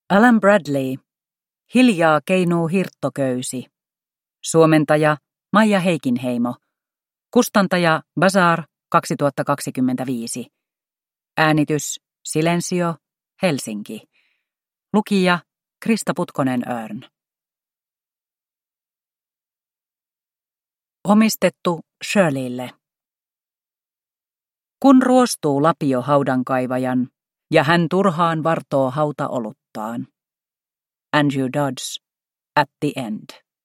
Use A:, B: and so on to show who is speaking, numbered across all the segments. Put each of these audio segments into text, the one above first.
A: Alan Bradley. Hiljaa keinuu hirttoköysi. Suomentaja Maija Heikinheimo. Kustantaja Bazaar 2025. Äänitys Silensio, Helsinki. Lukija Krista Putkonen-Örn. Omistettu Shirleylle. Kun ruostuu lapio haudankaivajan, ja hän turhaan vartoo hautaoluttaan. Andrew Dodds, At the End.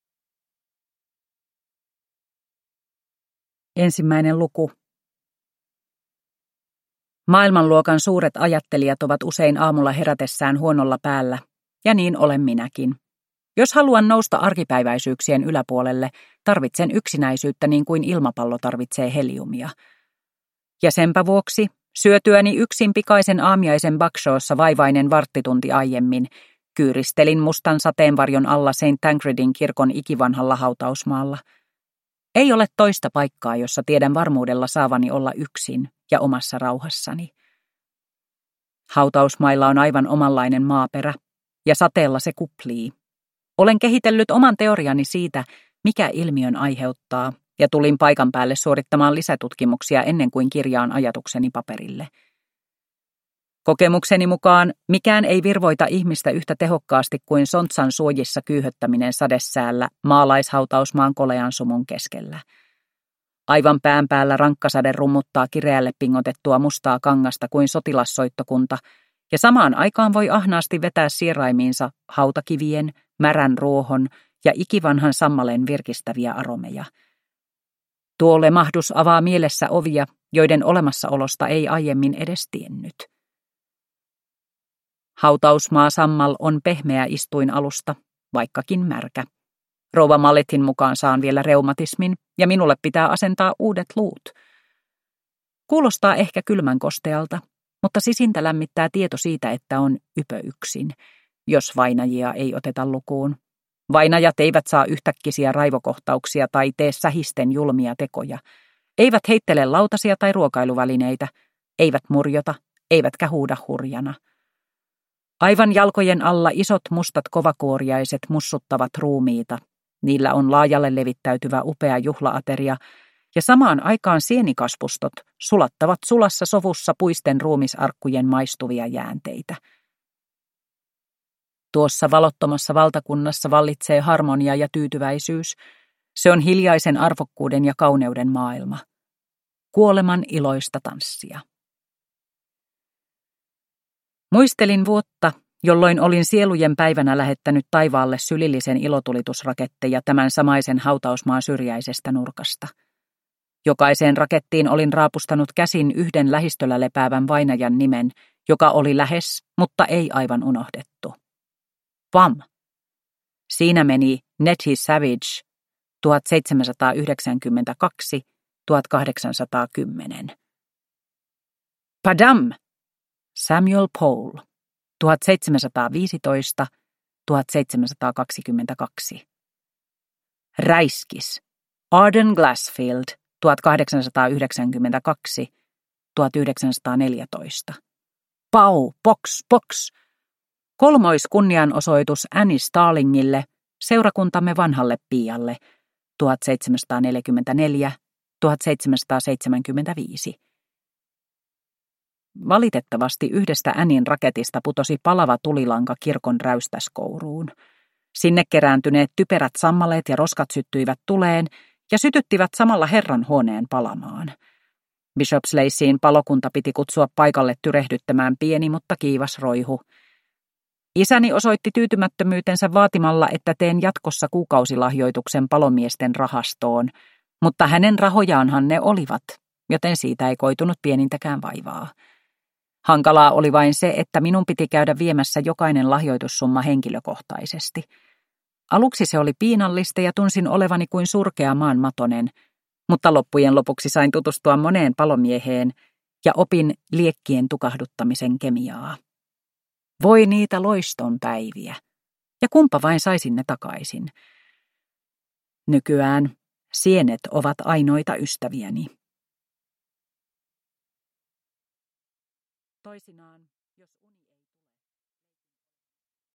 A: Ensimmäinen luku. Maailmanluokan suuret ajattelijat ovat usein aamulla herätessään huonolla päällä, ja niin olen minäkin. Jos haluan nousta arkipäiväisyyksien yläpuolelle, tarvitsen yksinäisyyttä niin kuin ilmapallo tarvitsee heliumia. Ja senpä vuoksi, syötyäni yksin pikaisen aamiaisen bakshoossa vaivainen varttitunti aiemmin, kyyristelin mustan sateenvarjon alla St. Tancredin kirkon ikivanhalla hautausmaalla. Ei ole toista paikkaa, jossa tiedän varmuudella saavani olla yksin ja omassa rauhassani. Hautausmailla on aivan omanlainen maaperä, ja sateella se kuplii. Olen kehitellyt oman teoriani siitä, mikä ilmiön aiheuttaa, ja tulin paikan päälle suorittamaan lisätutkimuksia ennen kuin kirjaan ajatukseni paperille. Kokemukseni mukaan mikään ei virvoita ihmistä yhtä tehokkaasti kuin Sontsan suojissa kyyhöttäminen sadesäällä maalaishautausmaan kolean sumun keskellä. Aivan pään päällä rankkasade rummuttaa kireälle pingotettua mustaa kangasta kuin sotilassoittokunta, ja samaan aikaan voi ahnaasti vetää sieraimiinsa hautakivien, märän ruohon ja ikivanhan sammaleen virkistäviä aromeja. Tuo lemahdus avaa mielessä ovia, joiden olemassaolosta ei aiemmin edes tiennyt. Hautausmaa sammal on pehmeä istuinalusta, vaikkakin märkä. Rouva Malletin mukaan saan vielä reumatismin, ja minulle pitää asentaa uudet luut. Kuulostaa ehkä kylmän kostealta, mutta sisintä lämmittää tieto siitä, että on ypöyksin, jos vainajia ei oteta lukuun. Vainajat eivät saa yhtäkkisiä raivokohtauksia tai tee sähisten julmia tekoja. Eivät heittele lautasia tai ruokailuvälineitä, eivät murjota, eivätkä huuda hurjana. Aivan jalkojen alla isot mustat kovakuoriaiset mussuttavat ruumiita. Niillä on laajalle levittäytyvä upea juhlaateria, ja samaan aikaan sienikasvustot sulattavat sulassa sovussa puisten ruumisarkkujen maistuvia jäänteitä. Tuossa valottomassa valtakunnassa vallitsee harmonia ja tyytyväisyys. Se on hiljaisen arvokkuuden ja kauneuden maailma. Kuoleman iloista tanssia. Muistelin vuotta, jolloin olin sielujen päivänä lähettänyt taivaalle sylillisen ilotulitusraketteja tämän samaisen hautausmaan syrjäisestä nurkasta. Jokaiseen rakettiin olin raapustanut käsin yhden lähistöllä lepäävän vainajan nimen, joka oli lähes, mutta ei aivan unohdettu. Vam. Siinä meni Nettie Savage 1792-1810. Padam. Samuel Pole 1715-1722. Räiskis Arden Glassfield 1892-1914. Pau, box. Kolmoiskunnianosoitus Annie Starlingille, seurakuntamme vanhalle piialle 1744-1775. Valitettavasti yhdestä Annin raketista putosi palava tulilanka kirkon räystäskouruun. Sinne kerääntyneet typerät sammaleet ja roskat syttyivät tuleen ja sytyttivät samalla Herran huoneen palamaan. Bishopslaceen palokunta piti kutsua paikalle tyrehdyttämään pieni, mutta kiivas roihu. Isäni osoitti tyytymättömyytensä vaatimalla, että teen jatkossa kuukausilahjoituksen palomiesten rahastoon, mutta hänen rahojaanhan ne olivat, joten siitä ei koitunut pienintäkään vaivaa. Hankalaa oli vain se, että minun piti käydä viemässä jokainen lahjoitussumma henkilökohtaisesti. Aluksi se oli piinallista ja tunsin olevani kuin surkea maanmatonen, mutta loppujen lopuksi sain tutustua moneen palomieheen ja opin liekkien tukahduttamisen kemiaa. Voi niitä loiston päiviä, ja kumpa vain saisin ne takaisin. Nykyään sienet ovat ainoita ystäviäni. Toisinaan